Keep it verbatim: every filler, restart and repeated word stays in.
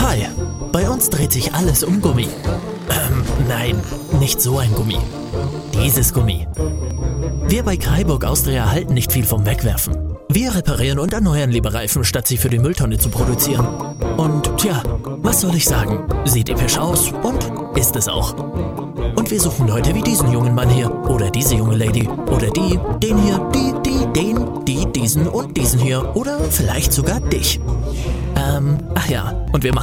Hi, bei uns dreht sich alles um Gummi. Ähm, nein, nicht so ein Gummi. Dieses Gummi. Wir bei Kreiburg Austria halten nicht viel vom Wegwerfen. Wir reparieren und erneuern lieber Reifen, statt sie für die Mülltonne zu produzieren. Und tja, was soll ich sagen? Sieht episch aus und ist es auch. Und wir suchen Leute wie diesen jungen Mann hier oder diese junge Lady oder die, den hier, die, die, den, die, diesen und diesen hier oder vielleicht sogar dich. Ähm, ach ja, und wir machen